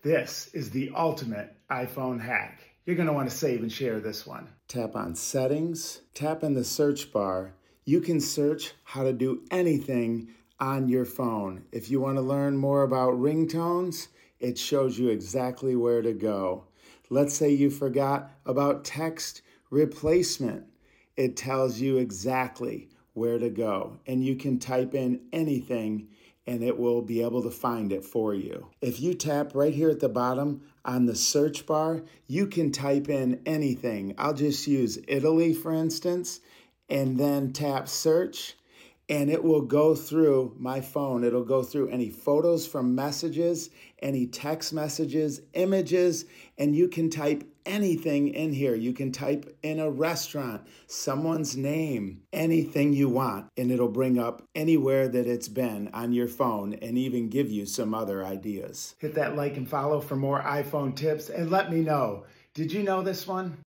This is the ultimate iPhone hack. You're going to want to save and share this one. Tap on Settings, tap in the search bar. You can search how to do anything on your phone. If you want to learn more about ringtones, it shows you exactly where to go. Let's say you forgot about text replacement. It tells you exactly where to go, and you can type in anything and it will be able to find it for you. If you tap right here at the bottom on the search bar, you can type in anything. I'll just use Italy, for instance, and then tap search, and it will go through my phone. It'll go through any photos from messages, any text messages, images, and you can type anything in here. You can type in a restaurant, someone's name, anything you want, and it'll bring up anywhere that it's been on your phone and even give you some other ideas. Hit that like and follow for more iPhone tips and let me know, did you know this one?